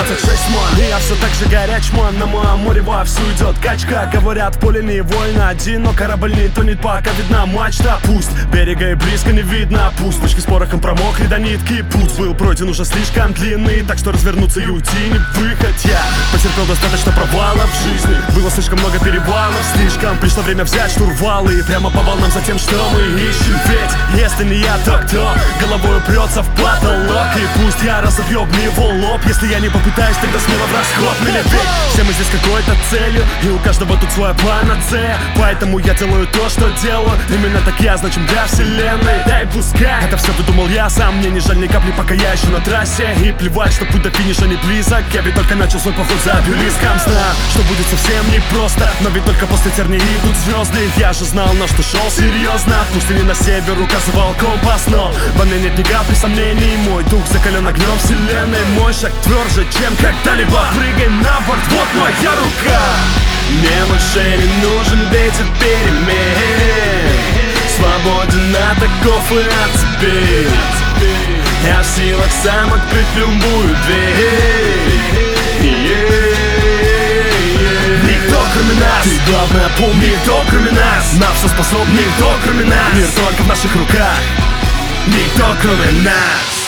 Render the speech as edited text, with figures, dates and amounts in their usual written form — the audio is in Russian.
26-0. И я все так же горяч, мон. На моем море вовсю идет качка. Говорят, в поле не вольно один, но корабль не тонет, пока видна мачта. Пусть берега и близко не видно, пусть точки с порохом промокли до нитки. Путь был пройден уже слишком длинный, так что развернуться и уйти не выход. Я потерпел достаточно провалов в жизни, было слишком много перевалов, слишком. Пришло время взять штурвалы и прямо по волнам за тем, что мы ищем. Ведь если не я, то кто головой упрется в потолок? И пусть я разобью об него лоб, если я не попытаюсь, тогда смело в расход. Мы ведь все мы здесь какой-то целью, и у каждого тут своя панацея. Поэтому я делаю то, что делаю, именно так я значим для вселенной. Да и пускай это все выдумал я сам, мне не жаль ни капли, пока я еще на трассе. И плевать, что путь до финиша не близок, я ведь только начал свой поход за обелиском. Знаю, что будет совсем непросто, но ведь только после тернии идут звезды. Я же знал, на что шел серьезно, пусть и не на север указывал компас, но во мне нет ни капли сомнений. Мой дух закален огнем вселенной, мой шаг тверже, чем когда-либо. Прыгай на борт, вот моя рука. Мне больше не нужен ветер перемен, свободен от оков и от цепей. Я в силах сам открыть любую дверь. Никто кроме нас, ты главное помни, никто кроме нас. На все способен никто кроме нас. Мир только в наших руках, никто кроме нас.